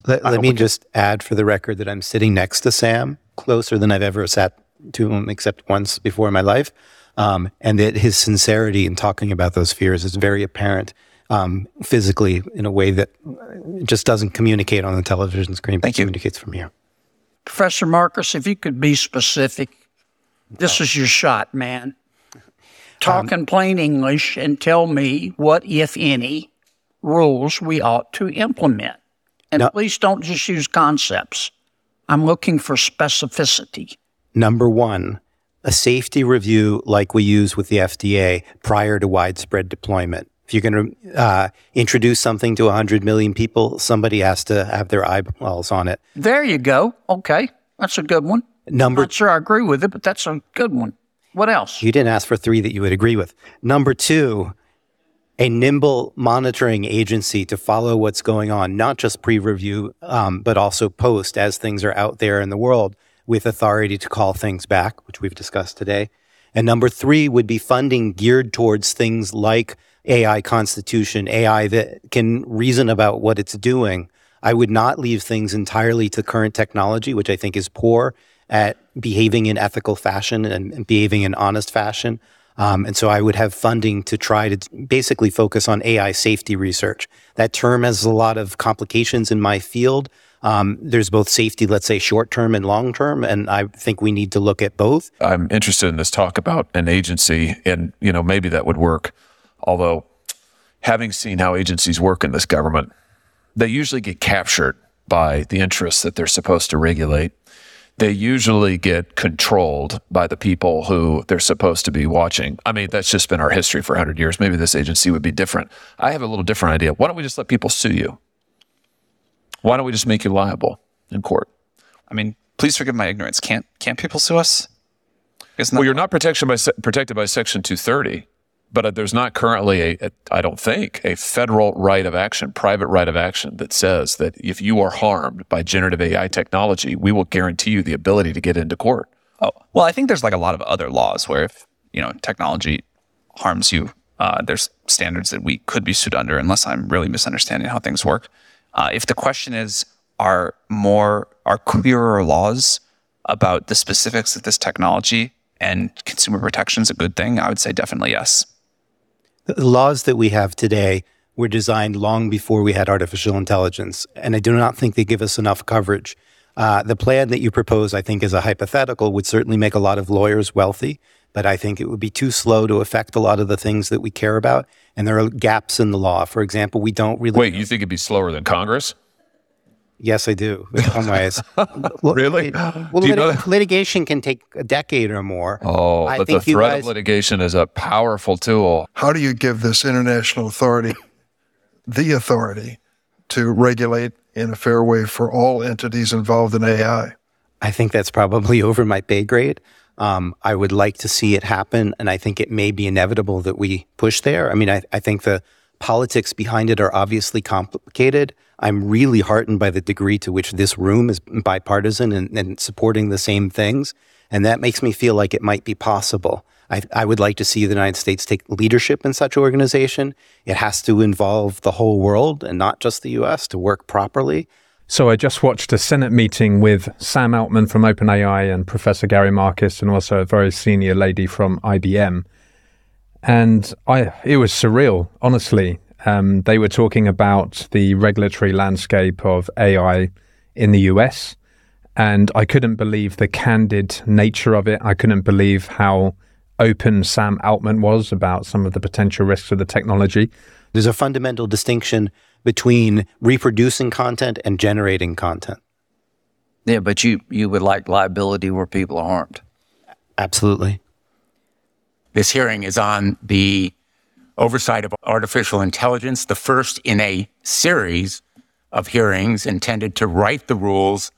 Let me just add for the record that I'm sitting next to Sam, closer than I've ever sat to him except once before in my life. And that his sincerity in talking about those fears is very apparent physically in a way that just doesn't communicate on the television screen, but communicates from here. Professor Marcus, if you could be specific, this is your shot, man. Talk in plain English and tell me what, if any, rules we ought to implement. And please don't just use concepts. I'm looking for specificity. Number one, a safety review like we use with the FDA prior to widespread deployment. If you're going to introduce something to 100 million people, somebody has to have their eyeballs on it. There you go. Okay. That's a good one. I'm not sure I agree with it, but that's a good one. What else? You didn't ask for 3 that you would agree with. Number 2, a nimble monitoring agency to follow what's going on, not just pre-review, but also post as things are out there in the world with authority to call things back, which we've discussed today. And number 3 would be funding geared towards things like AI constitution, AI that can reason about what it's doing. I would not leave things entirely to current technology, which I think is poor at behaving in ethical fashion and behaving in honest fashion. And so I would have funding to try to basically focus on AI safety research. That term has a lot of complications in my field. There's both safety, let's say short-term and long-term, and I think we need to look at both. I'm interested in this talk about an agency, and maybe that would work. Although, having seen how agencies work in this government, they usually get captured by the interests that they're supposed to regulate. They usually get controlled by the people who they're supposed to be watching. I mean, that's just been our history for 100 years. Maybe this agency would be different. I have a little different idea. Why don't we just let people sue you? Why don't we just make you liable in court? I mean, please forgive my ignorance. Can't people sue us? Well, you're not protected by Section 230, but there's not currently I don't think, a federal right of action, private right of action that says that if you are harmed by generative AI technology, we will guarantee you the ability to get into court. Oh, well, I think there's like a lot of other laws where if, technology harms you, there's standards that we could be sued under, unless I'm really misunderstanding how things work. If the question is, are clearer laws about the specifics of this technology and consumer protections a good thing, I would say definitely yes. The laws that we have today were designed long before we had artificial intelligence, and I do not think they give us enough coverage. The plan that you propose, I think, is a hypothetical, would certainly make a lot of lawyers wealthy, but I think it would be too slow to affect a lot of the things that we care about, and there are gaps in the law. For example, we don't really... Wait, you think it'd be slower than Congress? Yes, I do, in some ways. Really? Litigation can take a decade or more. Oh, but the threat of litigation is a powerful tool. How do you give this international authority the authority to regulate in a fair way for all entities involved in AI? I think that's probably over my pay grade. I would like to see it happen, and I think it may be inevitable that we push there. I mean, I think the politics behind it are obviously complicated. I'm really heartened by the degree to which this room is bipartisan and supporting the same things, and that makes me feel like it might be possible. I would like to see the United States take leadership in such organization. It has to involve the whole world and not just the U.S. to work properly. So I just watched a Senate meeting with Sam Altman from OpenAI and Professor Gary Marcus, and also a very senior lady from IBM. And it was surreal, honestly. They were talking about the regulatory landscape of AI in the US, and I couldn't believe the candid nature of it. I couldn't believe how open Sam Altman was about some of the potential risks of the technology. There's a fundamental distinction between reproducing content and generating content. Yeah, but you would like liability where people are harmed. Absolutely. This hearing is on the oversight of artificial intelligence, the first in a series of hearings intended to write the rules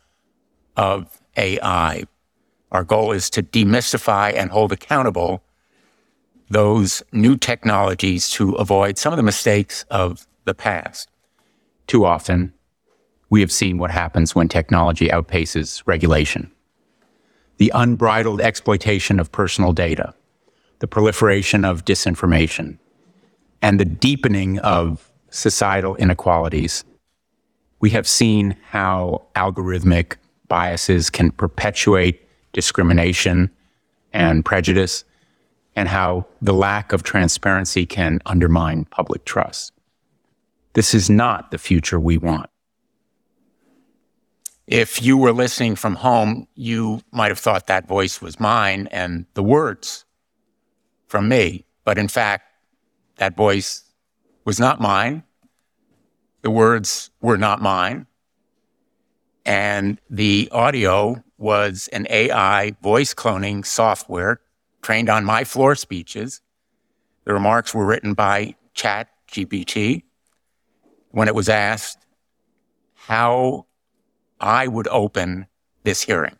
of AI. Our goal is to demystify and hold accountable those new technologies to avoid some of the mistakes of the past. Too often, we have seen what happens when technology outpaces regulation. The unbridled exploitation of personal data, the proliferation of disinformation, and the deepening of societal inequalities We have seen how algorithmic biases can perpetuate discrimination and prejudice, and how the lack of transparency can undermine public trust. This is not the future we want. If you were listening from home, you might have thought that voice was mine and the words from me. But in fact, that voice was not mine. The words were not mine. And the audio was an AI voice cloning software trained on my floor speeches. The remarks were written by ChatGPT when it was asked how I would open this hearing.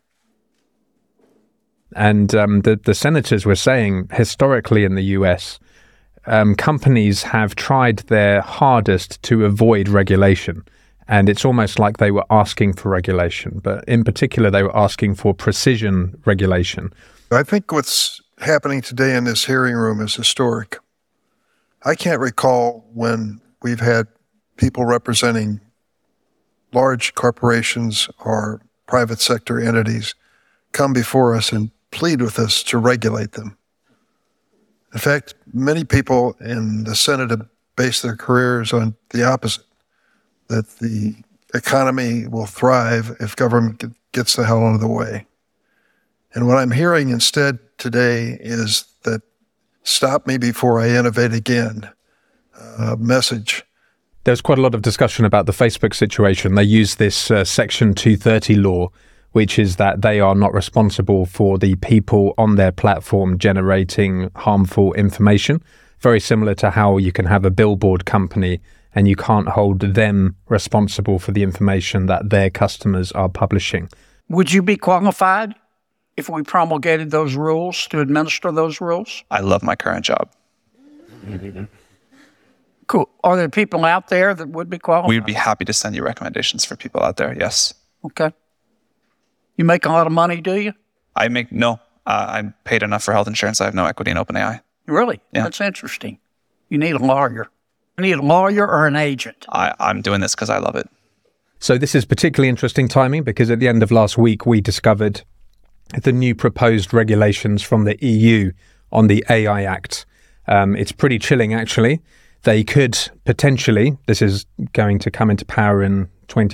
And the senators were saying, historically in the US, companies have tried their hardest to avoid regulation. And it's almost like they were asking for regulation. But in particular, they were asking for precision regulation. I think what's happening today in this hearing room is historic. I can't recall when we've had people representing large corporations or private sector entities come before us and plead with us to regulate them. In fact, many people in the Senate have based their careers on the opposite, that the economy will thrive if government gets the hell out of the way. And what I'm hearing instead today is that stop me before I innovate again message. There's quite a lot of discussion about the Facebook situation. They use this Section 230 law, which is that they are not responsible for the people on their platform generating harmful information. Very similar to how you can have a billboard company and you can't hold them responsible for the information that their customers are publishing. Would you be qualified if we promulgated those rules to administer those rules? I love my current job. Cool. Are there people out there that would be qualified? We'd be happy to send you recommendations for people out there, yes. Okay. You make a lot of money, do you? I'm paid enough for health insurance. I have no equity in OpenAI. Really? Yeah. That's interesting. You need a lawyer. You need a lawyer or an agent. I'm doing this because I love it. So this is particularly interesting timing because at the end of last week, we discovered the new proposed regulations from the EU on the AI Act. It's pretty chilling, actually. They could potentially, this is going to come into power in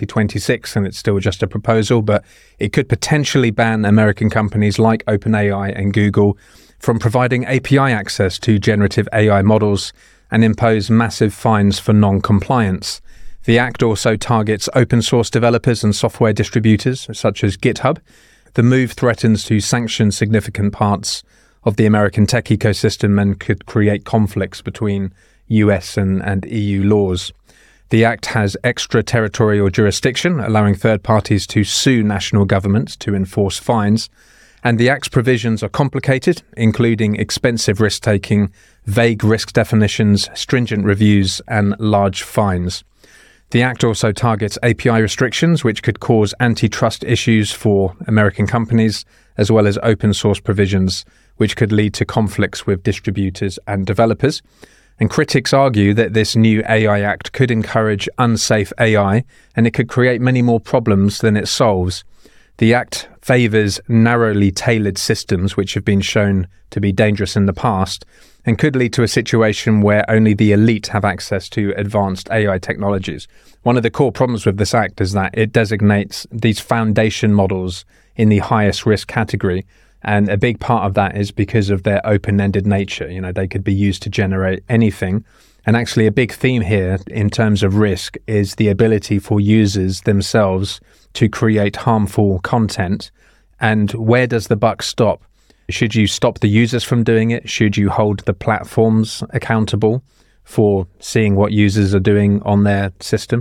2026 and it's still just a proposal, but it could potentially ban American companies like OpenAI and Google from providing API access to generative AI models and impose massive fines for non-compliance. The Act also targets open source developers and software distributors such as GitHub. The move threatens to sanction significant parts of the American tech ecosystem and could create conflicts between US and EU laws. The Act has extraterritorial jurisdiction, allowing third parties to sue national governments to enforce fines. And the Act's provisions are complicated, including expensive risk-taking, vague risk definitions, stringent reviews, and large fines. The Act also targets API restrictions, which could cause antitrust issues for American companies, as well as open source provisions, which could lead to conflicts with distributors and developers. And critics argue that this new AI Act could encourage unsafe AI, and it could create many more problems than it solves. The Act favours narrowly tailored systems, which have been shown to be dangerous in the past, and could lead to a situation where only the elite have access to advanced AI technologies. One of the core problems with this Act is that it designates these foundation models in the highest risk category. And a big part of that is because of their open-ended nature. You know, they could be used to generate anything. And actually a big theme here in terms of risk is the ability for users themselves to create harmful content. And where does the buck stop? Should you stop the users from doing it? Should you hold the platforms accountable for seeing what users are doing on their system?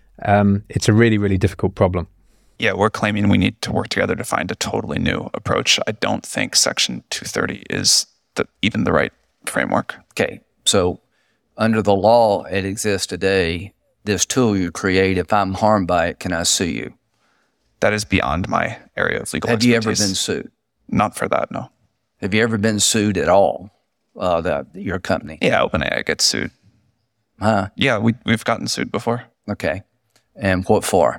It's a really, really difficult problem. Yeah, we're claiming we need to work together to find a totally new approach. I don't think Section 230 is even the right framework. Okay, so under the law it exists today, this tool you create, if I'm harmed by it, can I sue you? That is beyond my area of legal Have expertise. you ever been sued? Not for that, no. Have you ever been sued at all, your company? Yeah, OpenAI gets sued. Huh? Yeah, we've gotten sued before. Okay. And what for?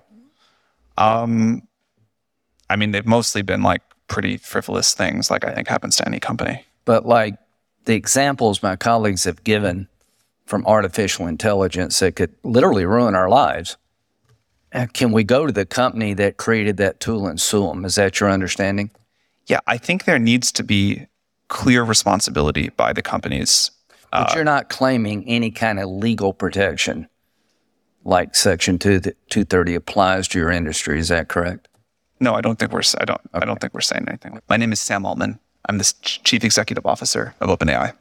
I mean, they've mostly been like pretty frivolous things, like I think happens to any company. But like the examples my colleagues have given from artificial intelligence that could literally ruin our lives, can we go to the company that created that tool and sue them? Is that your understanding? Yeah, I think there needs to be clear responsibility by the companies. But you're not claiming any kind of legal protection like Section 230 applies to your industry. Is that correct? No, I don't think we're saying anything. My name is Sam Altman. I'm the Chief Executive Officer of OpenAI.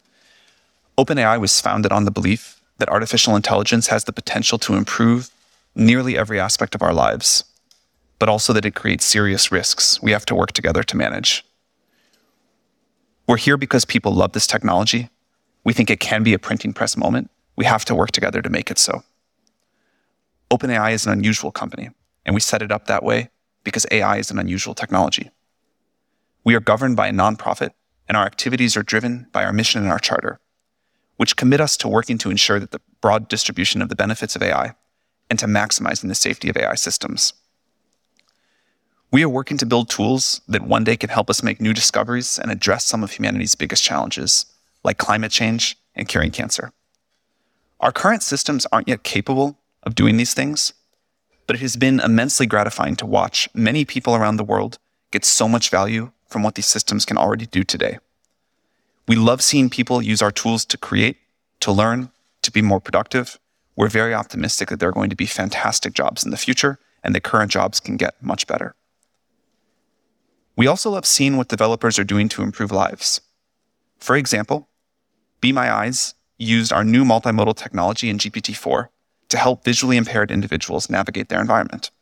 OpenAI was founded on the belief that artificial intelligence has the potential to improve nearly every aspect of our lives, but also that it creates serious risks we have to work together to manage. We're here because people love this technology. We think it can be a printing press moment. We have to work together to make it so. OpenAI is an unusual company, and we set it up that way because AI is an unusual technology. We are governed by a nonprofit, and our activities are driven by our mission and our charter, which commit us to working to ensure that the broad distribution of the benefits of AI and to maximizing the safety of AI systems. We are working to build tools that one day can help us make new discoveries and address some of humanity's biggest challenges, like climate change and curing cancer. Our current systems aren't yet capable of doing these things, but it has been immensely gratifying to watch many people around the world get so much value from what these systems can already do today. We love seeing people use our tools to create, to learn, to be more productive. We're very optimistic that there are going to be fantastic jobs in the future and that current jobs can get much better. We also love seeing what developers are doing to improve lives. For example, Be My Eyes used our new multimodal technology in GPT-4 to help visually impaired individuals navigate their environment.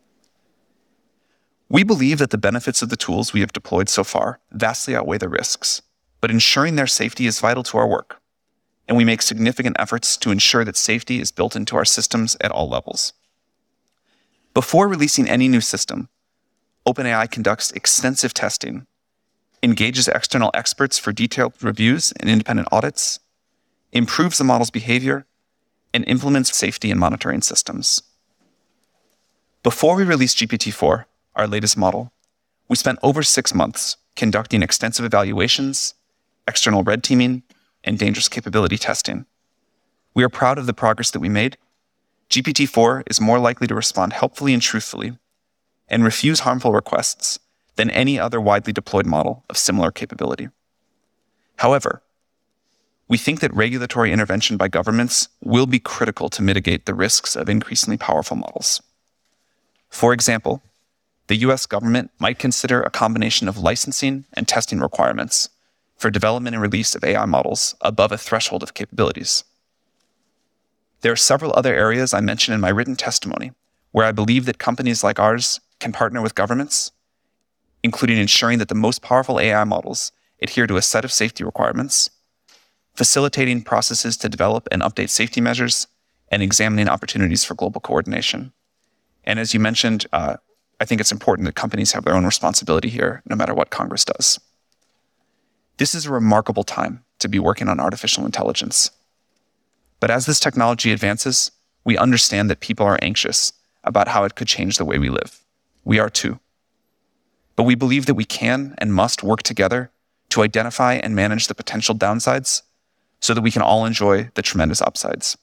We believe that the benefits of the tools we have deployed so far vastly outweigh the risks, but ensuring their safety is vital to our work, and we make significant efforts to ensure that safety is built into our systems at all levels. Before releasing any new system, OpenAI conducts extensive testing, engages external experts for detailed reviews and independent audits, improves the model's behavior, and implements safety and monitoring systems. Before we released GPT-4, our latest model, we spent over 6 months conducting extensive evaluations, external red teaming, and dangerous capability testing. We are proud of the progress that we made. GPT-4 is more likely to respond helpfully and truthfully and refuse harmful requests than any other widely deployed model of similar capability. However, we think that regulatory intervention by governments will be critical to mitigate the risks of increasingly powerful models. For example, the US government might consider a combination of licensing and testing requirements for development and release of AI models above a threshold of capabilities. There are several other areas I mentioned in my written testimony where I believe that companies like ours can partner with governments, including ensuring that the most powerful AI models adhere to a set of safety requirements, facilitating processes to develop and update safety measures, and examining opportunities for global coordination. And as you mentioned, I think it's important that companies have their own responsibility here, no matter what Congress does. This is a remarkable time to be working on artificial intelligence. But as this technology advances, we understand that people are anxious about how it could change the way we live. We are too. But we believe that we can and must work together to identify and manage the potential downsides so that we can all enjoy the tremendous upsides.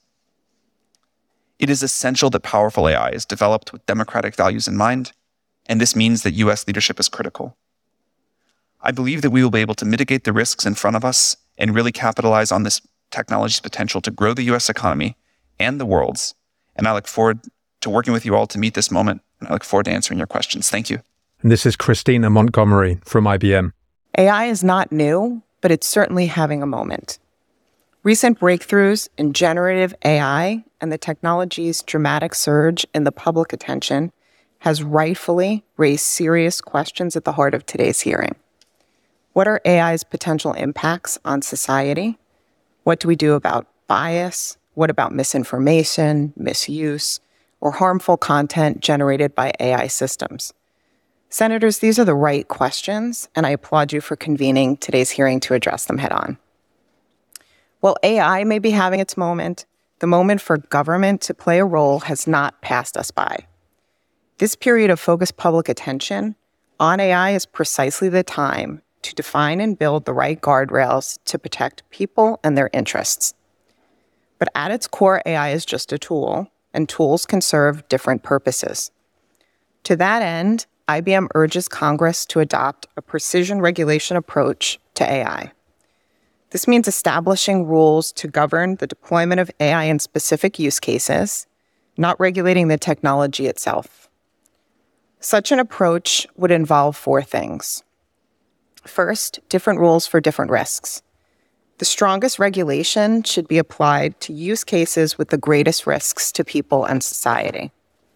It is essential that powerful AI is developed with democratic values in mind, and this means that US leadership is critical. I believe that we will be able to mitigate the risks in front of us and really capitalize on this technology's potential to grow the US economy and the world's, and I look forward to working with you all to meet this moment, and I look forward to answering your questions. Thank you. And this is Christina Montgomery from IBM. AI is not new, but it's certainly having a moment. Recent breakthroughs in generative AI and the technology's dramatic surge in the public attention has rightfully raised serious questions at the heart of today's hearing. What are AI's potential impacts on society? What do we do about bias? What about misinformation, misuse, or harmful content generated by AI systems? Senators, these are the right questions, and I applaud you for convening today's hearing to address them head on. While AI may be having its moment, The moment for government to play a role has not passed us by. This period of focused public attention on AI is precisely the time to define and build the right guardrails to protect people and their interests. But at its core, AI is just a tool, and tools can serve different purposes. To that end, IBM urges Congress to adopt a precision regulation approach to AI. This means establishing rules to govern the deployment of AI in specific use cases, not regulating the technology itself. Such an approach would involve 4 things. First, different rules for different risks. The strongest regulation should be applied to use cases with the greatest risks to people and society.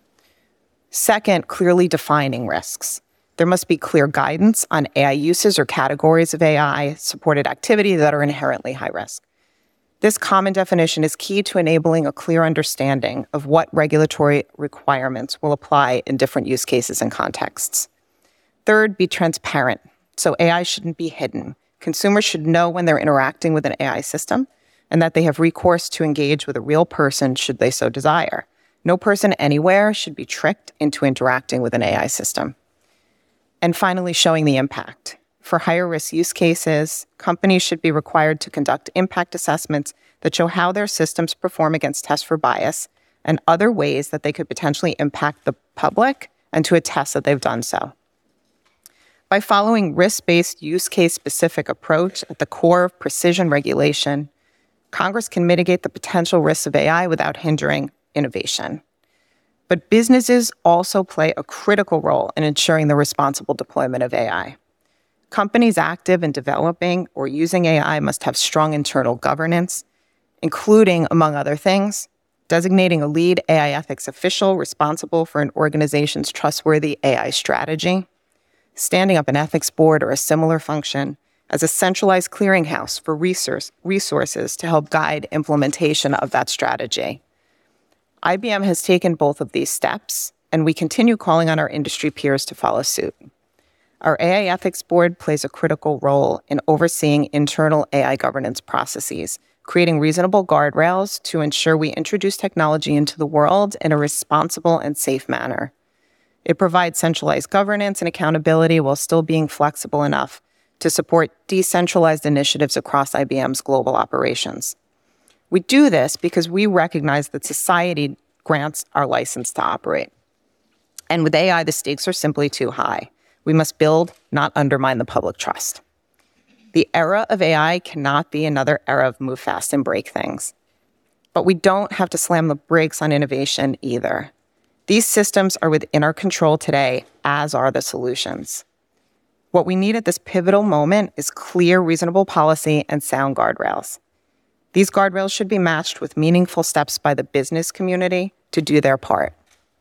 Second, clearly defining risks. There must be clear guidance on AI uses or categories of AI-supported activity that are inherently high risk. This common definition is key to enabling a clear understanding of what regulatory requirements will apply in different use cases and contexts. Third, be transparent. So AI shouldn't be hidden. Consumers should know when they're interacting with an AI system and that they have recourse to engage with a real person should they so desire. No person anywhere should be tricked into interacting with an AI system. And finally, showing the impact. For higher risk use cases, companies should be required to conduct impact assessments that show how their systems perform against tests for bias and other ways that they could potentially impact the public and to attest that they've done so. By following risk-based use case-specific approach at the core of precision regulation, Congress can mitigate the potential risks of AI without hindering innovation. But businesses also play a critical role in ensuring the responsible deployment of AI. Companies active in developing or using AI must have strong internal governance, including, among other things, designating a lead AI ethics official responsible for an organization's trustworthy AI strategy, standing up an ethics board or a similar function as a centralized clearinghouse for resources to help guide implementation of that strategy. IBM has taken both of these steps, and we continue calling on our industry peers to follow suit. Our AI Ethics Board plays a critical role in overseeing internal AI governance processes, creating reasonable guardrails to ensure we introduce technology into the world in a responsible and safe manner. It provides centralized governance and accountability while still being flexible enough to support decentralized initiatives across IBM's global operations. We do this because we recognize that society grants our license to operate. And with AI, the stakes are simply too high. We must build, not undermine the public trust. The era of AI cannot be another era of move fast and break things. But we don't have to slam the brakes on innovation either. These systems are within our control today, as are the solutions. What we need at this pivotal moment is clear, reasonable policy and sound guardrails. These guardrails should be matched with meaningful steps by the business community to do their part.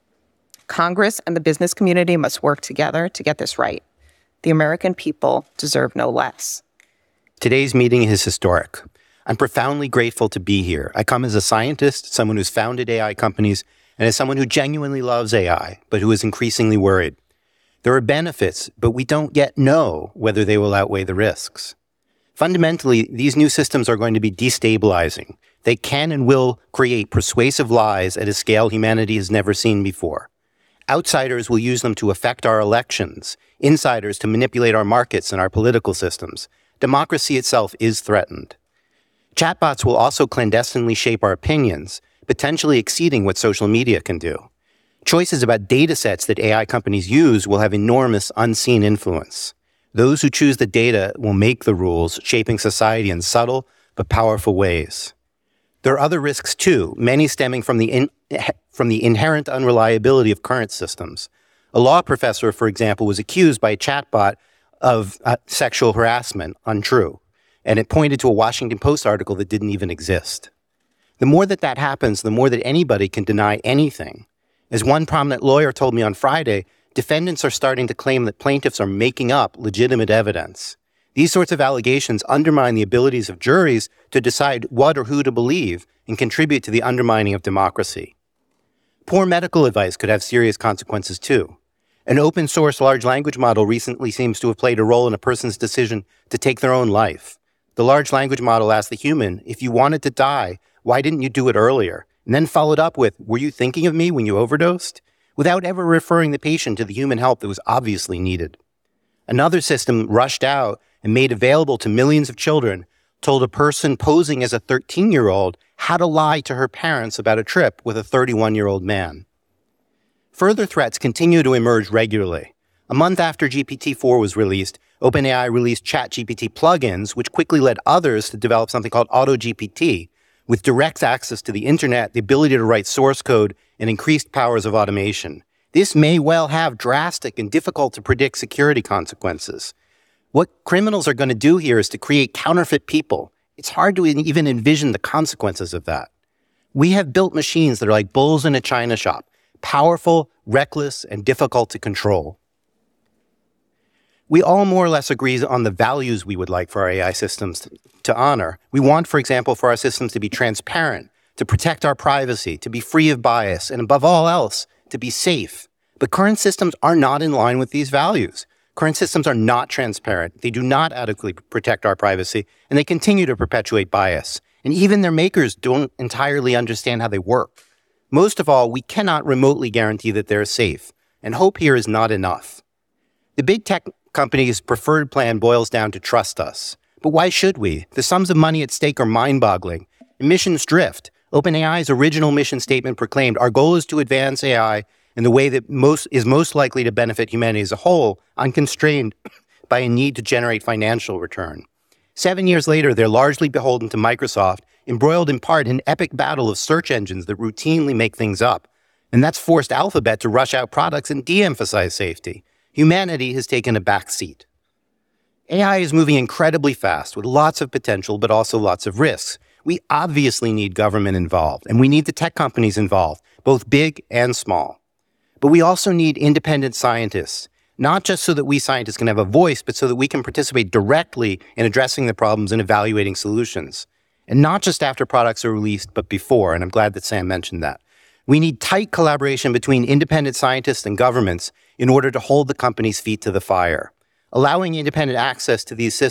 Congress and the business community must work together to get this right. The American people deserve no less. Today's meeting is historic. I'm profoundly grateful to be here. I come as a scientist, someone who's founded AI companies, and as someone who genuinely loves AI, but who is increasingly worried. There are benefits, but we don't yet know whether they will outweigh the risks. Fundamentally, these new systems are going to be destabilizing. They can and will create persuasive lies at a scale humanity has never seen before. Outsiders will use them to affect our elections, insiders to manipulate our markets and our political systems. Democracy itself is threatened. Chatbots will also clandestinely shape our opinions, potentially exceeding what social media can do. Choices about data sets that AI companies use will have enormous unseen influence. Those who choose the data will make the rules, shaping society in subtle but powerful ways. There are other risks too, many stemming from the inherent unreliability of current systems. A law professor, for example, was accused by a chatbot of sexual harassment, untrue, and it pointed to a Washington Post article that didn't even exist. The more that happens, the more that anybody can deny anything. As one prominent lawyer told me on Friday, defendants are starting to claim that plaintiffs are making up legitimate evidence. These sorts of allegations undermine the abilities of juries to decide what or who to believe and contribute to the undermining of democracy. Poor medical advice could have serious consequences too. An open source large language model recently seems to have played a role in a person's decision to take their own life. The large language model asked the human, if you wanted to die, Why didn't you do it earlier? And then followed up with, were you thinking of me when you overdosed? Without ever referring the patient to the human help that was obviously needed. Another system rushed out and made available to millions of children told a person posing as a 13-year-old how to lie to her parents about a trip with a 31-year-old man. Further threats continue to emerge regularly. A month after GPT-4 was released, OpenAI released ChatGPT plugins, which quickly led others to develop something called AutoGPT, with direct access to the internet, the ability to write source code, and increased powers of automation. This may well have drastic and difficult to predict security consequences. What criminals are going to do here is to create counterfeit people. It's hard to even envision the consequences of that. We have built machines that are like bulls in a china shop, powerful, reckless, and difficult to control. We all more or less agree on the values we would like for our AI systems to honor. We want, for example, for our systems to be transparent, to protect our privacy, to be free of bias, and above all else, to be safe. But current systems are not in line with these values. Current systems are not transparent. They do not adequately protect our privacy, and they continue to perpetuate bias. And even their makers don't entirely understand how they work. Most of all, we cannot remotely guarantee that they're safe, and hope here is not enough. The big tech companies' preferred plan boils down to trust us. But why should we? The sums of money at stake are mind-boggling. Emissions drift. OpenAI's original mission statement proclaimed, our goal is to advance AI in the way that is most likely to benefit humanity as a whole, unconstrained by a need to generate financial return. 7 years later, they're largely beholden to Microsoft, embroiled in part in an epic battle of search engines that routinely make things up. And that's forced Alphabet to rush out products and de-emphasize safety. Humanity has taken a back seat. AI is moving incredibly fast with lots of potential, but also lots of risks. We obviously need government involved, and we need the tech companies involved, both big and small. But we also need independent scientists, not just so that we scientists can have a voice, but so that we can participate directly in addressing the problems and evaluating solutions. And not just after products are released, but before, and I'm glad that Sam mentioned that. We need tight collaboration between independent scientists and governments in order to hold the company's feet to the fire. Allowing independent scientists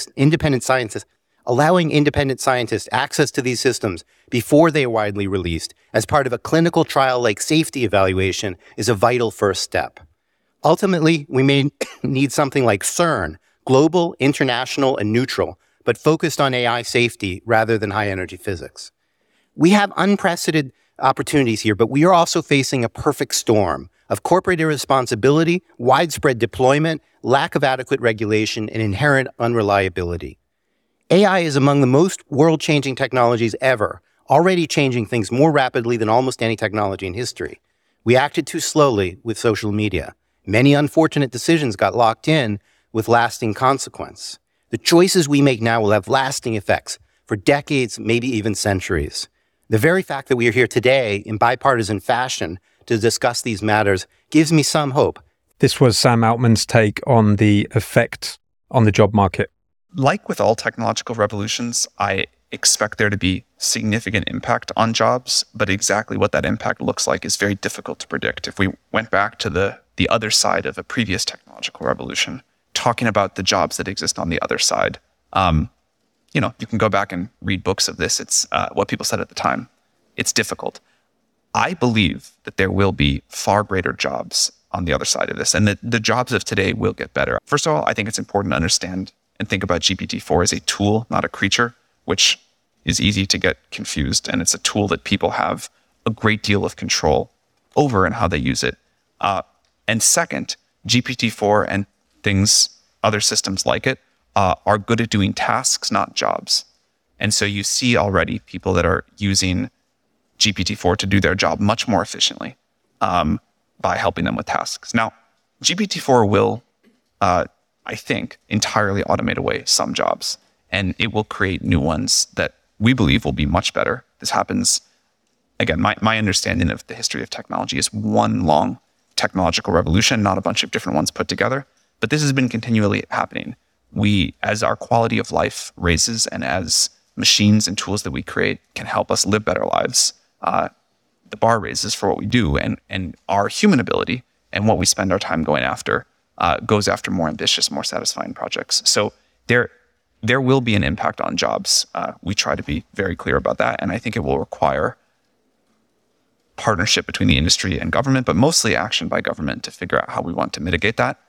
access to these systems before they are widely released as part of a clinical trial-like safety evaluation is a vital first step. Ultimately, we may need something like CERN, global, international, and neutral, but focused on AI safety rather than high-energy physics. We have unprecedented opportunities here, but we are also facing a perfect storm of corporate irresponsibility, widespread deployment, lack of adequate regulation, and inherent unreliability. AI is among the most world-changing technologies ever, already changing things more rapidly than almost any technology in history. We acted too slowly with social media. Many unfortunate decisions got locked in with lasting consequence. The choices we make now will have lasting effects for decades, maybe even centuries. The very fact that we are here today in bipartisan fashion to discuss these matters gives me some hope. This was Sam Altman's take on the effect on the job market. Like with all technological revolutions, I expect there to be significant impact on jobs, but exactly what that impact looks like is very difficult to predict. If we went back to the other side of a previous technological revolution, talking about the jobs that exist on the other side, you can go back and read books of this. It's what people said at the time. It's difficult. I believe that there will be far greater jobs on the other side of this, and that the jobs of today will get better. First of all, I think it's important to understand and think about GPT-4 as a tool, not a creature, which is easy to get confused. And it's a tool that people have a great deal of control over and how they use it. And second, GPT-4 and other systems like it, are good at doing tasks, not jobs. And so you see already people that are using GPT-4 to do their job much more efficiently by helping them with tasks. Now, GPT-4 will, I think, entirely automate away some jobs, and it will create new ones that we believe will be much better. This happens, again, my understanding of the history of technology is one long technological revolution, not a bunch of different ones put together. But this has been continually happening. As our quality of life raises and as machines and tools that we create can help us live better lives, the bar raises for what we do, and our human ability and what we spend our time going after goes after more ambitious, more satisfying projects. So there will be an impact on jobs. We try to be very clear about that. And I think it will require partnership between the industry and government, but mostly action by government to figure out how we want to mitigate that.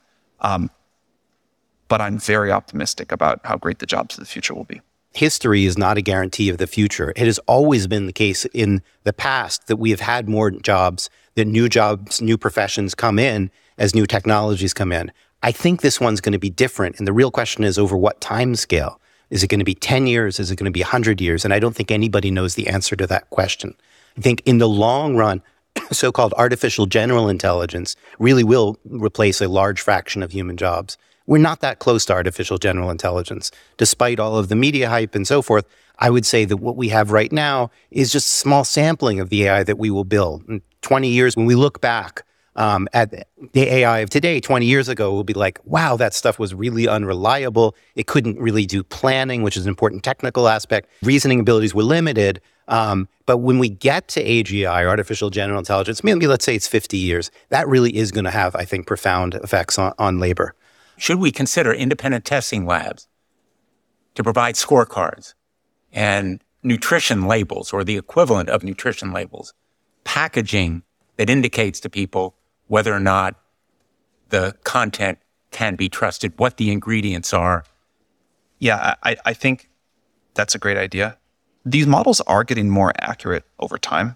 But I'm very optimistic about how great the jobs of the future will be. History is not a guarantee of the future. It has always been the case in the past that we have had more jobs, that new jobs, new professions come in as new technologies come in. I think this one's going to be different. And the real question is over what time scale? Is it going to be 10 years? Is it going to be 100 years? And I don't think anybody knows the answer to that question. I think in the long run, so-called artificial general intelligence really will replace a large fraction of human jobs. We're not that close to artificial general intelligence. Despite all of the media hype and so forth, I would say that what we have right now is just a small sampling of the AI that we will build. In 20 years, when we look back at the AI of today, 20 years ago, we'll be like, wow, that stuff was really unreliable. It couldn't really do planning, which is an important technical aspect. Reasoning abilities were limited. But when we get to AGI, artificial general intelligence, maybe let's say it's 50 years, that really is going to have, I think, profound effects on labor. Should we consider independent testing labs to provide scorecards and nutrition labels or the equivalent of nutrition labels, packaging that indicates to people whether or not the content can be trusted, what the ingredients are? Yeah, I think that's a great idea. These models are getting more accurate over time.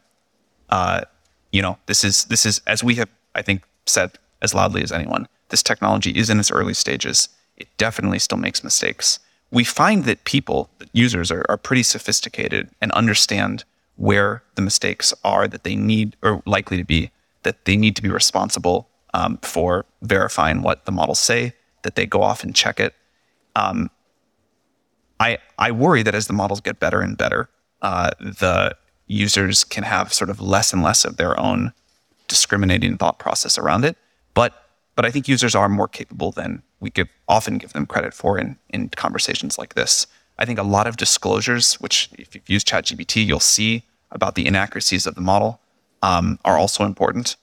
This is as we have, I think, said as loudly as anyone, this technology is in its early stages. It definitely still makes mistakes. We find that users are pretty sophisticated and understand where the mistakes are that they need or likely to be, that they need to be responsible for verifying what the models say, that they go off and check it. I worry that as the models get better and better, the users can have sort of less and less of their own discriminating thought process around it. But I think users are more capable than we often give them credit for in conversations like this. I think a lot of disclosures, which if you've used ChatGPT, you'll see about the inaccuracies of the model, are also important.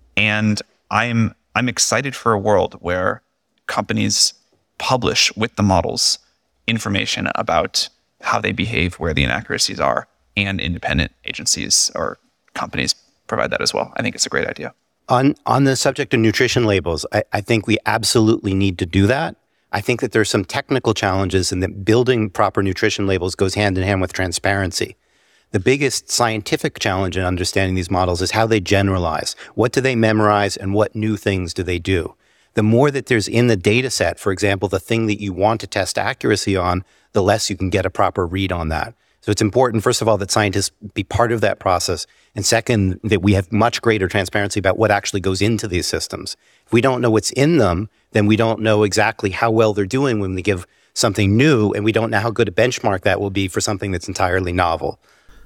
And I'm excited for a world where companies publish with the models information about how they behave, where the inaccuracies are, and independent agencies or companies provide that as well. I think it's a great idea. On the subject of nutrition labels, I think we absolutely need to do that. I think that there's some technical challenges in that building proper nutrition labels goes hand in hand with transparency. The biggest scientific challenge in understanding these models is how they generalize. What do they memorize and what new things do they do? The more that there's in the data set, for example, the thing that you want to test accuracy on, the less you can get a proper read on that. So it's important, first of all, that scientists be part of that process. And second, that we have much greater transparency about what actually goes into these systems. If we don't know what's in them, then we don't know exactly how well they're doing when we give something new, and we don't know how good a benchmark that will be for something that's entirely novel.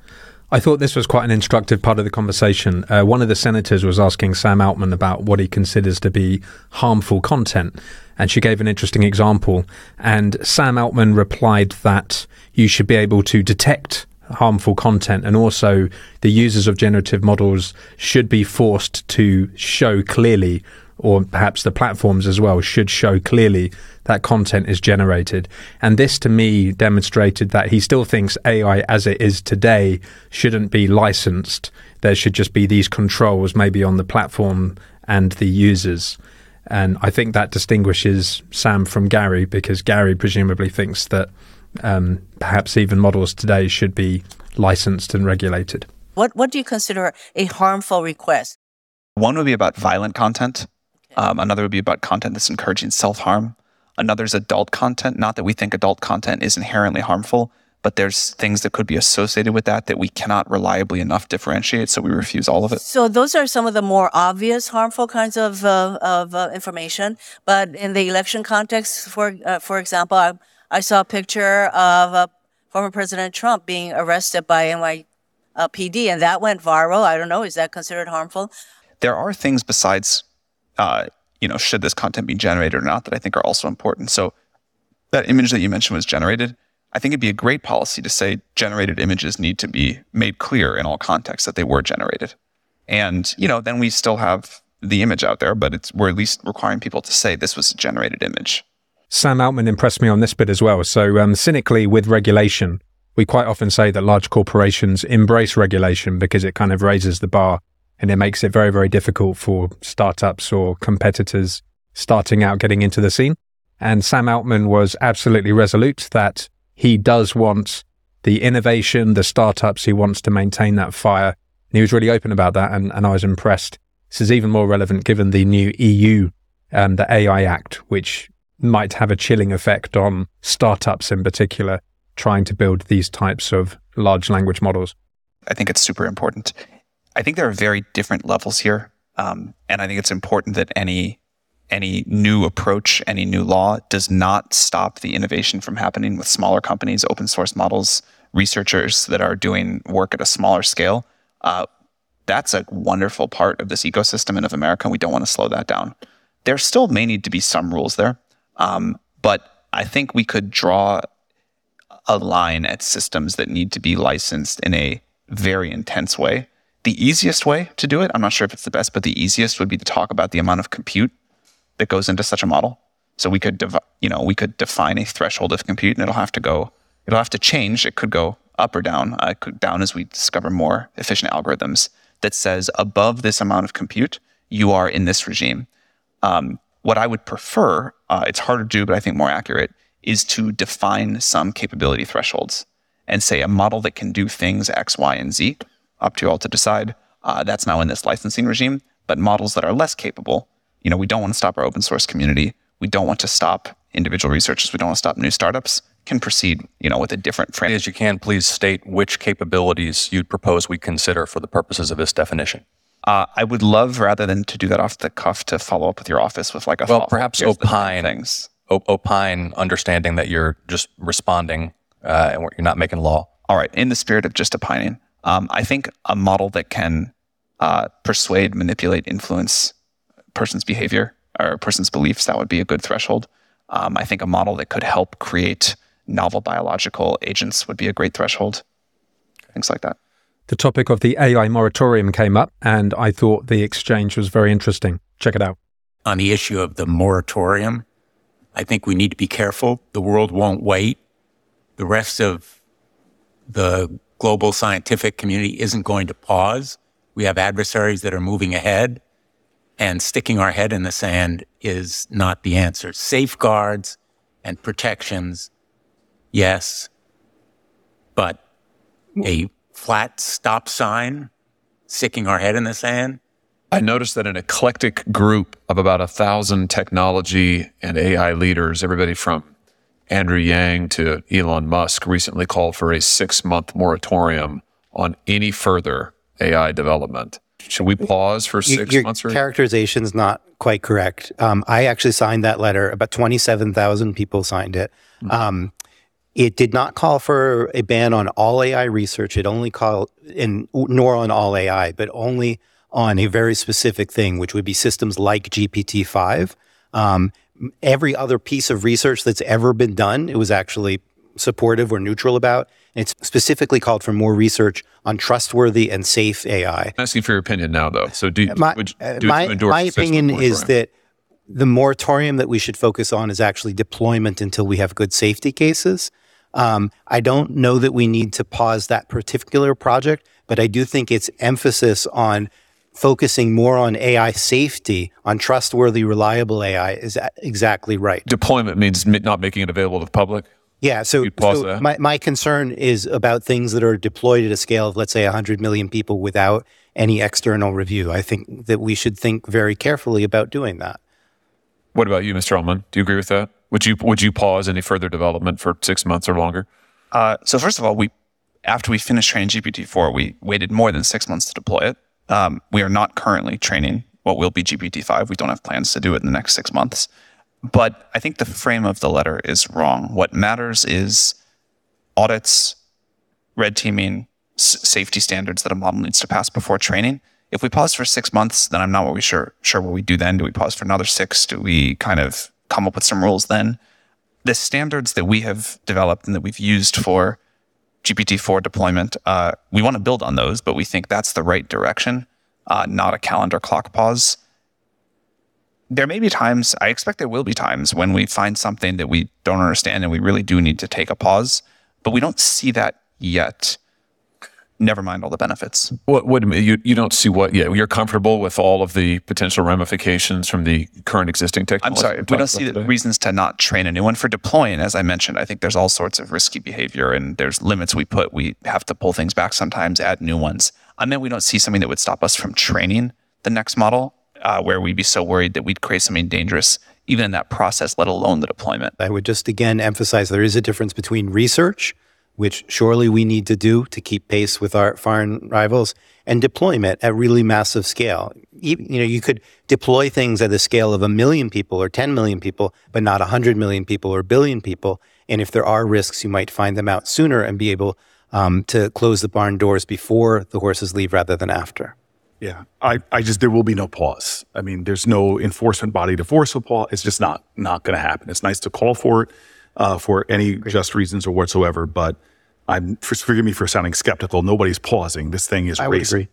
I thought this was quite an instructive part of the conversation. One of the senators was asking Sam Altman about what he considers to be harmful content, and she gave an interesting example. And Sam Altman replied that you should be able to detect harmful content, and also the users of generative models should be forced to show clearly, or perhaps the platforms as well should show clearly that content is generated. And this to me demonstrated that he still thinks AI as it is today shouldn't be licensed. There should just be these controls maybe on the platform and the users. And I think that distinguishes Sam from Gary, because Gary presumably thinks that perhaps even models today should be licensed and regulated. What do you consider a harmful request? One would be about violent content. Another would be about content that's encouraging self-harm. Another is adult content. Not that we think adult content is inherently harmful, but there's things that could be associated with that we cannot reliably enough differentiate, so we refuse all of it. So those are some of the more obvious harmful kinds of information. But in the election context, for example, I saw a picture of former President Trump being arrested by NYPD, and that went viral. I don't know, is that considered harmful? There are things besides should this content be generated or not, that I think are also important. So that image that you mentioned was generated. I think it'd be a great policy to say generated images need to be made clear in all contexts that they were generated. And, then we still have the image out there, but we're at least requiring people to say this was a generated image. Sam Altman impressed me on this bit as well. So cynically, with regulation, we quite often say that large corporations embrace regulation because it kind of raises the bar and it makes it very, very difficult for startups or competitors starting out getting into the scene. And Sam Altman was absolutely resolute that he does want the innovation, the startups, he wants to maintain that fire. And he was really open about that, and I was impressed. This is even more relevant given the new EU, the AI Act, which might have a chilling effect on startups in particular, trying to build these types of large language models. I think it's super important. I think there are very different levels here. And I think it's important that any new approach, any new law does not stop the innovation from happening with smaller companies, open source models, researchers that are doing work at a smaller scale. That's a wonderful part of this ecosystem and of America, and we don't want to slow that down. There still may need to be some rules there, but I think we could draw a line at systems that need to be licensed in a very intense way. The easiest way to do it, I'm not sure if it's the best, but the easiest would be to talk about the amount of compute that goes into such a model. So we could define a threshold of compute, and it'll have to change. It could go up or down. It could down as we discover more efficient algorithms that says above this amount of compute, you are in this regime. What I would prefer, it's harder to do, but I think more accurate, is to define some capability thresholds and say a model that can do things X, Y, and Z, up to you all to decide, that's now in this licensing regime. But models that are less capable, we don't want to stop our open source community. We don't want to stop individual researchers. We don't want to stop new startups, can proceed, with a different framework. As you can, please state which capabilities you'd propose we consider for the purposes of this definition. I would love, rather than to do that off the cuff, to follow up with your office with perhaps opine, understanding that you're just responding and you're not making law. All right. In the spirit of just opining, I think a model that can persuade, manipulate, influence a person's behavior or a person's beliefs, that would be a good threshold. I think a model that could help create novel biological agents would be a great threshold. Things like that. The topic of the AI moratorium came up, and I thought the exchange was very interesting. Check it out. On the issue of the moratorium, I think we need to be careful. The world won't wait. The rest of the global scientific community isn't going to pause. We have adversaries that are moving ahead, and sticking our head in the sand is not the answer. Safeguards and protections, yes, but a flat stop sign, sticking our head in the sand. I noticed that an eclectic group of about 1,000 technology and AI leaders, everybody from Andrew Yang to Elon Musk, recently called for a 6-month moratorium on any further AI development. Should we pause for 6 months? Your characterization is not quite correct. I actually signed that letter. About 27,000 people signed it. It did not call for a ban on all AI research. It only called, nor on all AI, but only on a very specific thing, which would be systems like GPT-5. Every other piece of research that's ever been done, it was actually supportive or neutral about. And it's specifically called for more research on trustworthy and safe AI. I'm asking for your opinion now, though. So my opinion is that the moratorium that we should focus on is actually deployment until we have good safety cases. I don't know that we need to pause that particular project, but I do think its emphasis on focusing more on AI safety, on trustworthy, reliable AI is exactly right. Deployment means not making it available to the public? Yeah, so my concern is about things that are deployed at a scale of, let's say, 100 million people without any external review. I think that we should think very carefully about doing that. What about you, Mr. Altman? Do you agree with that? Would you pause any further development for 6 months or longer? So first of all, after we finished training GPT-4, we waited more than 6 months to deploy it. We are not currently training what will be GPT-5. We don't have plans to do it in the next 6 months. But I think the frame of the letter is wrong. What matters is audits, red teaming, safety standards that a model needs to pass before training. If we pause for 6 months, then I'm not really sure what we do then. Do we pause for another 6? Do we kind of come up with some rules then? The standards that we have developed and that we've used for GPT-4 deployment, we want to build on those, but we think that's the right direction, not a calendar clock pause. there may be times, I expect there will be times when we find something that we don't understand and we really do need to take a pause, but we don't see that yet. Never mind all the benefits. What you don't see what? Yeah, you're comfortable with all of the potential ramifications from the current existing technology. I'm sorry, we don't see the reasons to not train a new one for deploying. As I mentioned, I think there's all sorts of risky behavior and there's limits we put. We have to pull things back sometimes, add new ones. I mean, we don't see something that would stop us from training the next model where we'd be so worried that we'd create something dangerous even in that process, let alone the deployment. I would just again emphasize there is a difference between research, which surely we need to do to keep pace with our foreign rivals, and deployment at really massive scale. You could deploy things at the scale of 1 million people or 10 million people, but not 100 million people or 1 billion people. And if there are risks, you might find them out sooner and be able to close the barn doors before the horses leave rather than after. Yeah, there will be no pause. I mean, there's no enforcement body to force a pause. It's just not going to happen. It's nice to call for it for any just reasons or whatsoever, but forgive me for sounding skeptical. Nobody's pausing. This thing is racing.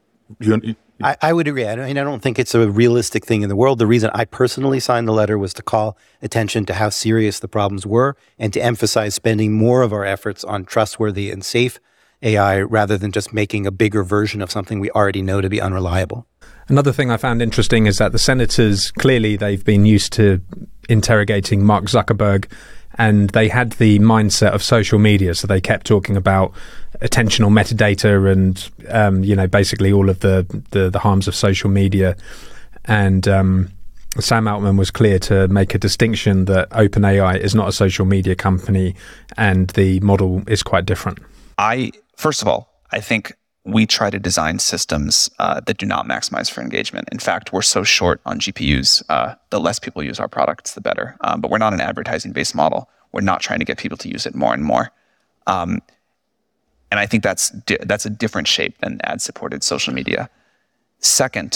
I would agree. I don't think it's a realistic thing in the world. The reason I personally signed the letter was to call attention to how serious the problems were and to emphasize spending more of our efforts on trustworthy and safe AI rather than just making a bigger version of something we already know to be unreliable. Another thing I found interesting is that the senators, clearly they've been used to interrogating Mark Zuckerberg, and they had the mindset of social media. So they kept talking about attentional metadata and, basically all of the harms of social media. And Sam Altman was clear to make a distinction that OpenAI is not a social media company and the model is quite different. First of all, I think we try to design systems that do not maximize for engagement. In fact, we're so short on GPUs, the less people use our products, the better. But we're not an advertising-based model. We're not trying to get people to use it more and more. And I think that's a different shape than ad-supported social media. Second,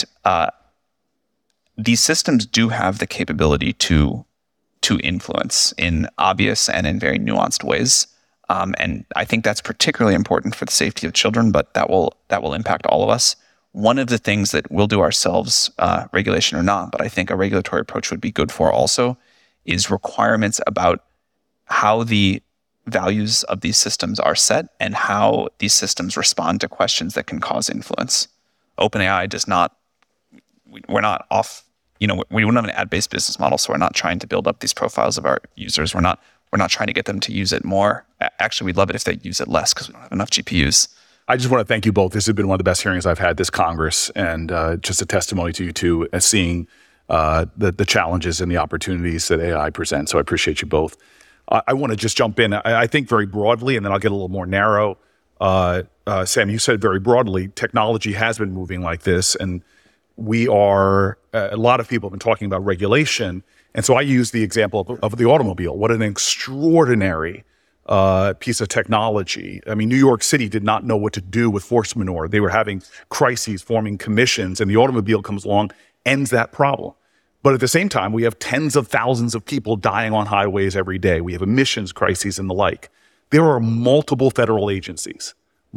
these systems do have the capability to influence in obvious and in very nuanced ways. And I think that's particularly important for the safety of children, but that will impact all of us. One of the things that we'll do ourselves, regulation or not, but I think a regulatory approach would be good for also, is requirements about how the values of these systems are set and how these systems respond to questions that can cause influence. OpenAI does not, we're not off, we don't have an ad-based business model, so we're not trying to build up these profiles of our users. We're not trying to get them to use it more. Actually, we'd love it if they use it less because we don't have enough GPUs. I just want to thank you both. This has been one of the best hearings I've had this Congress, and just a testimony to you two as seeing the challenges and the opportunities that AI presents. So I appreciate you both. I want to just jump in. I think very broadly, and then I'll get a little more narrow. Sam, you said very broadly, technology has been moving like this, and we are, a lot of people have been talking about regulation. And so I use the example of the automobile. What an extraordinary piece of technology. I mean, New York City did not know what to do with force majeure. They were having crises, forming commissions, and the automobile comes along, ends that problem. But at the same time, we have tens of thousands of people dying on highways every day. We have emissions crises and the like. There are multiple federal agencies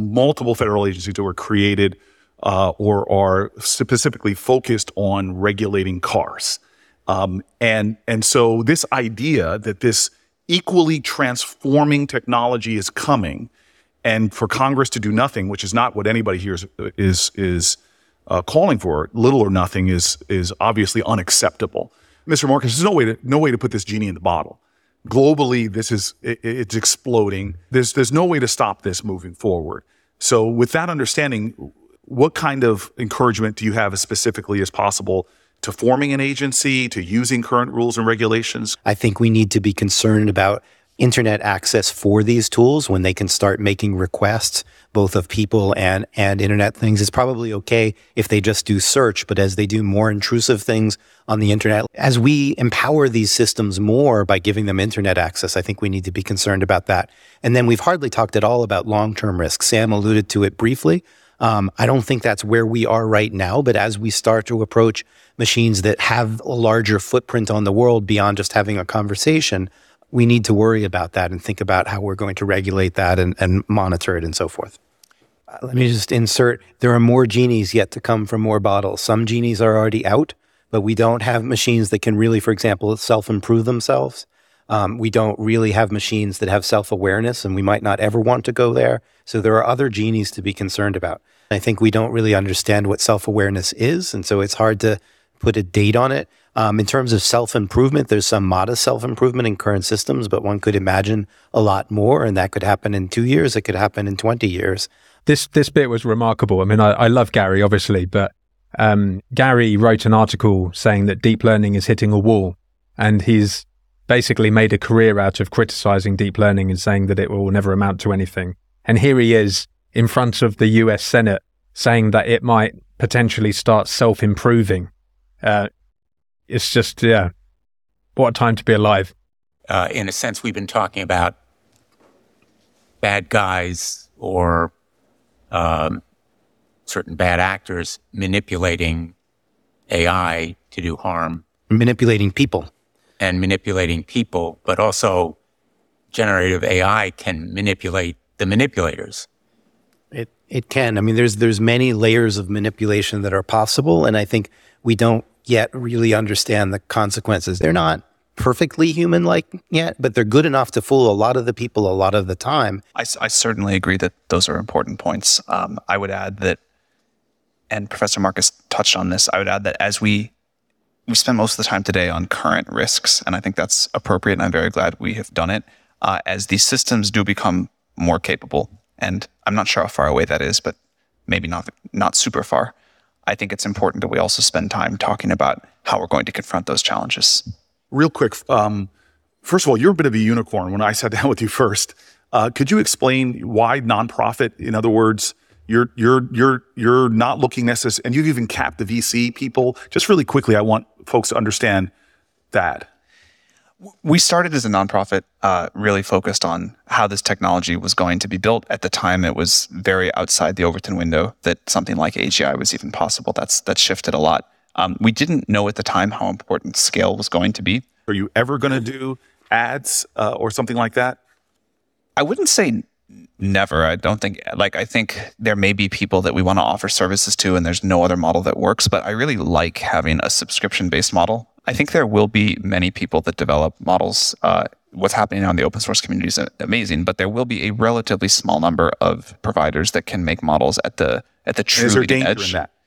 that were created or are specifically focused on regulating cars. And so this idea that this equally transforming technology is coming, and for Congress to do nothing, which is not what anybody here is calling for, little or nothing is obviously unacceptable. Mr. Marcus, there's no way to put this genie in the bottle. Globally, it's exploding. There's no way to stop this moving forward. So with that understanding, what kind of encouragement do you have as specifically as possible to forming an agency, to using current rules and regulations? I think we need to be concerned about internet access for these tools when they can start making requests, both of people and internet things. It's probably okay if they just do search, but as they do more intrusive things on the internet, as we empower these systems more by giving them internet access, I think we need to be concerned about that. And then we've hardly talked at all about long-term risks. Sam alluded to it briefly. I don't think that's where we are right now, but as we start to approach machines that have a larger footprint on the world beyond just having a conversation, we need to worry about that and think about how we're going to regulate that and monitor it and so forth. Let me just insert, there are more genies yet to come from more bottles. Some genies are already out. but we don't have machines that can really, for example, self-improve themselves. We don't really have machines that have self-awareness, and we might not ever want to go there. So there are other genies to be concerned about. I think we don't really understand what self-awareness is, and so it's hard to put a date on it. In terms of self-improvement, there's some modest self-improvement in current systems, but one could imagine a lot more, and that could happen in 2 years. It could happen in 20 years. This bit was remarkable. I mean, I love Gary, obviously, but Gary wrote an article saying that deep learning is hitting a wall, and he's basically made a career out of criticizing deep learning and saying that it will never amount to anything. And here he is in front of the US Senate saying that it might potentially start self-improving. It's just, what a time to be alive. In a sense, we've been talking about bad guys or certain bad actors manipulating AI to do harm. Manipulating people. And manipulating people, but also generative AI can manipulate the manipulators. It can. I mean, there's many layers of manipulation that are possible, and I think we don't yet really understand the consequences. They're not perfectly human-like yet, but they're good enough to fool a lot of the people a lot of the time. I certainly agree that those are important points. I would add that, and Professor Marcus touched on this, I would add that as we spend most of the time today on current risks, and I think that's appropriate, and I'm very glad we have done it. As these systems do become more capable, and I'm not sure how far away that is, but maybe not super far, I think it's important that we also spend time talking about how we're going to confront those challenges. Real quick, first of all, you're a bit of a unicorn. When I sat down with you first, could you explain why nonprofit? In other words, you're not looking necessarily, and you've even capped the VC people. Just really quickly, I want folks to understand that. We started as a nonprofit, really focused on how this technology was going to be built. At the time, it was very outside the Overton window that something like AGI was even possible. That's shifted a lot. We didn't know at the time how important scale was going to be. Are you ever going to do ads or something like that? I wouldn't say never. I don't think, I think there may be people that we want to offer services to and there's no other model that works, but I really like having a subscription-based model. I think there will be many people that develop models. What's happening now in the open source community is amazing, but there will be a relatively small number of providers that can make models at the true Is there leading danger edge. in that?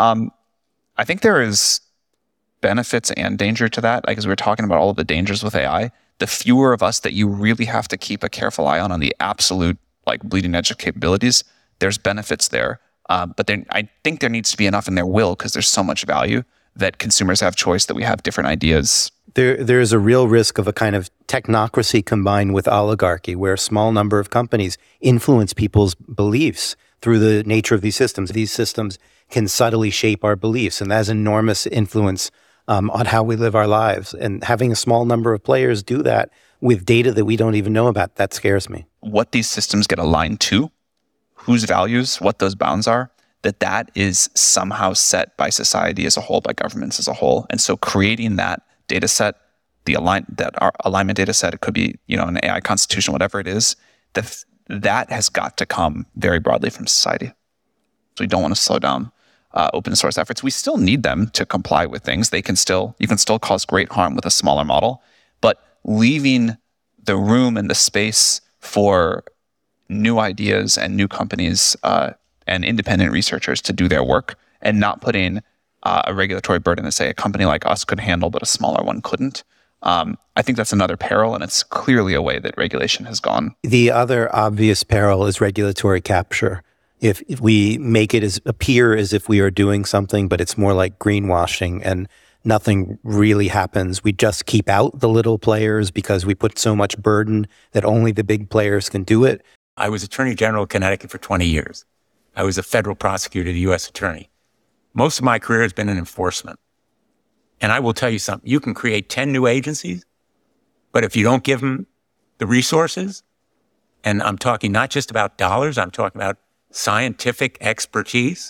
I think there is benefits and danger to that. Like, as we were talking about all of the dangers with AI, the fewer of us that you really have to keep a careful eye on the absolute bleeding edge of capabilities, there's benefits there. But then I think there needs to be enough, and there will, because there's so much value that consumers have choice, that we have different ideas. There's a real risk of a kind of technocracy combined with oligarchy, where a small number of companies influence people's beliefs through the nature of these systems. These systems can subtly shape our beliefs, and that has enormous influence on how we live our lives. And having a small number of players do that with data that we don't even know about, that scares me. What these systems get aligned to, whose values, what those bounds are, that is somehow set by society as a whole, by governments as a whole. And so creating that data set, our alignment data set, it could be an AI constitution, whatever it is, that has got to come very broadly from society. So we don't want to slow down open source efforts. We still need them to comply with things. You can still cause great harm with a smaller model, but leaving the room and the space for new ideas and new companies and independent researchers to do their work, and not putting a regulatory burden that, say, a company like us could handle, but a smaller one couldn't. I think that's another peril, and it's clearly a way that regulation has gone. The other obvious peril is regulatory capture. If we make it appear as if we are doing something, but it's more like greenwashing and nothing really happens. We just keep out the little players because we put so much burden that only the big players can do it. I was Attorney General of Connecticut for 20 years. I was a federal prosecutor, the U.S. Attorney. Most of my career has been in enforcement. And I will tell you something, you can create 10 new agencies, but if you don't give them the resources, and I'm talking not just about dollars, I'm talking about scientific expertise,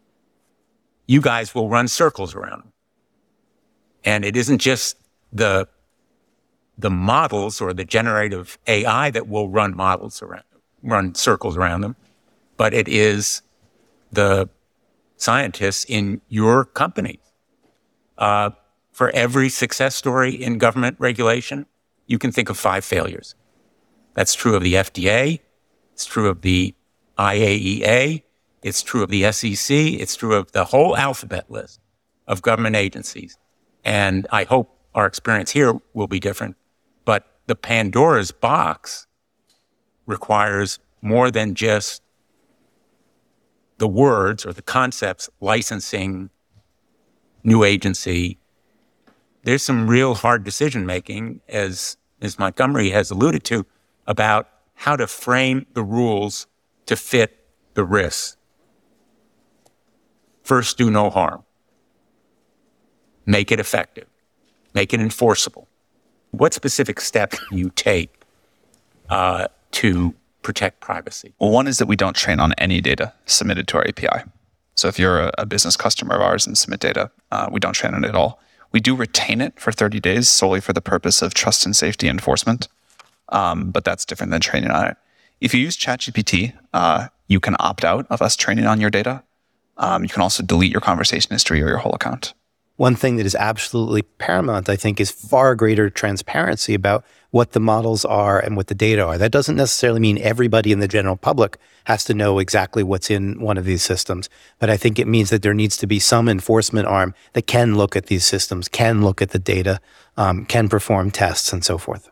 you guys will run circles around them. And it isn't just the models or the generative AI that will run circles around them, but it is the scientists in your company. For every success story in government regulation, you can think of 5 failures. That's true of the FDA. It's true of the IAEA. It's true of the SEC. It's true of the whole alphabet list of government agencies. And I hope our experience here will be different. But the Pandora's box requires more than just the words or the concepts, licensing, new agency. There's some real hard decision making, as Ms. Montgomery has alluded to, about how to frame the rules to fit the risks. First, do no harm. Make it effective. Make it enforceable. What specific steps do you take to protect privacy? Well, one is that we don't train on any data submitted to our API. So if you're a business customer of ours and submit data, we don't train on it at all. We do retain it for 30 days solely for the purpose of trust and safety enforcement, but that's different than training on it. If you use ChatGPT, you can opt out of us training on your data. You can also delete your conversation history or your whole account. One thing that is absolutely paramount, I think, is far greater transparency about what the models are and what the data are. That doesn't necessarily mean everybody in the general public has to know exactly what's in one of these systems. But I think it means that there needs to be some enforcement arm that can look at these systems, can look at the data, can perform tests and so forth.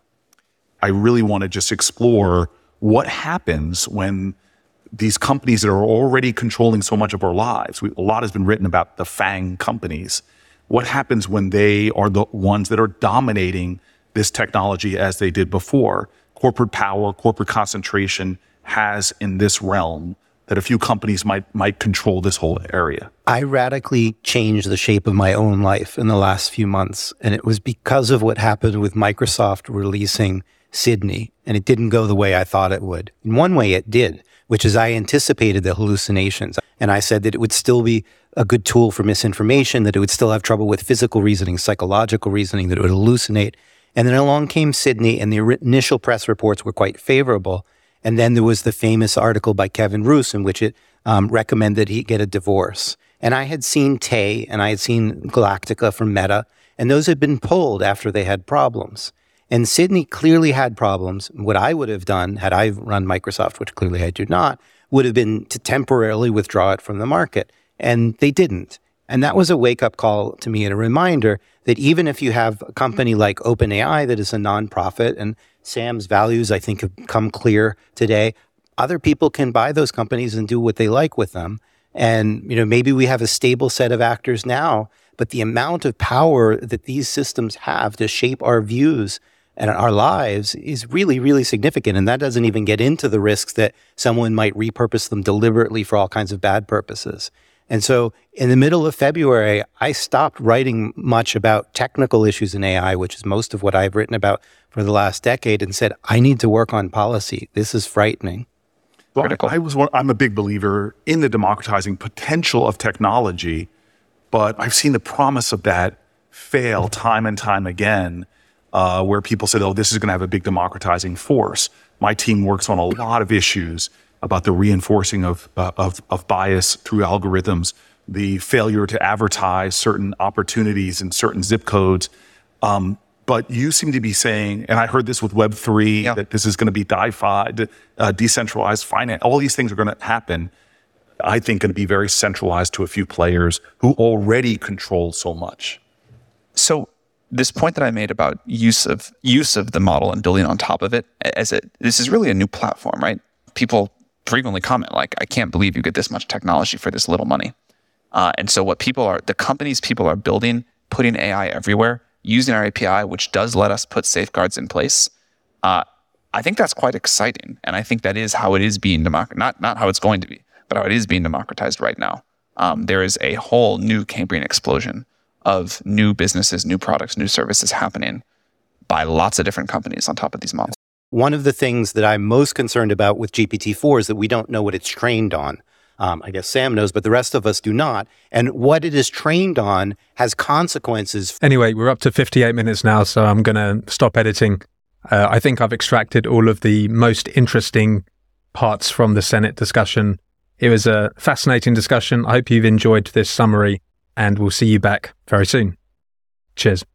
I really want to just explore what happens when these companies that are already controlling so much of our lives. A lot has been written about the FANG companies. What happens when they are the ones that are dominating this technology as they did before? Corporate power, corporate concentration has in this realm that a few companies might control this whole area. I radically changed the shape of my own life in the last few months, and it was because of what happened with Microsoft releasing Sydney, and it didn't go the way I thought it would. In one way it did, which is I anticipated the hallucinations, and I said that it would still be a good tool for misinformation, that it would still have trouble with physical reasoning, psychological reasoning, that it would hallucinate. And then along came Sydney, and the initial press reports were quite favorable. And then there was the famous article by Kevin Roose in which it recommended he get a divorce. And I had seen Tay and I had seen Galactica from Meta, and those had been pulled after they had problems. And Sydney clearly had problems. What I would have done had I run Microsoft, which clearly I do not, would have been to temporarily withdraw it from the market. And they didn't. And that was a wake-up call to me and a reminder that even if you have a company like OpenAI that is a nonprofit, and Sam's values, I think, have come clear today, other people can buy those companies and do what they like with them. And, maybe we have a stable set of actors now, but the amount of power that these systems have to shape our views and our lives is really, really significant. And that doesn't even get into the risks that someone might repurpose them deliberately for all kinds of bad purposes. And so in the middle of February, I stopped writing much about technical issues in AI, which is most of what I've written about for the last decade, and said, I need to work on policy. This is frightening. Well, I'm a big believer in the democratizing potential of technology, but I've seen the promise of that fail time and time again, where people said, oh, this is going to have a big democratizing force. My team works on a lot of issues about the reinforcing of bias through algorithms, the failure to advertise certain opportunities in certain zip codes. But you seem to be saying, and I heard this with Web3, that this is going to be DeFi, decentralized finance. All these things are going to happen, I think, going to be very centralized to a few players who already control so much. So this point that I made about use of the model and building on top of it, this is really a new platform, right? People frequently comment like, I can't believe you get this much technology for this little money. And so the companies people are building, putting AI everywhere, using our API, which does let us put safeguards in place. I think that's quite exciting. And I think that is how it is being democratized, not how it's going to be, but how it is being democratized right now. There is a whole new Cambrian explosion of new businesses, new products, new services happening by lots of different companies on top of these models. One of the things that I'm most concerned about with GPT-4 is that we don't know what it's trained on. I guess Sam knows, but the rest of us do not. And what it is trained on has consequences. Anyway, we're up to 58 minutes now, so I'm going to stop editing. I think I've extracted all of the most interesting parts from the Senate discussion. It was a fascinating discussion. I hope you've enjoyed this summary, and we'll see you back very soon. Cheers.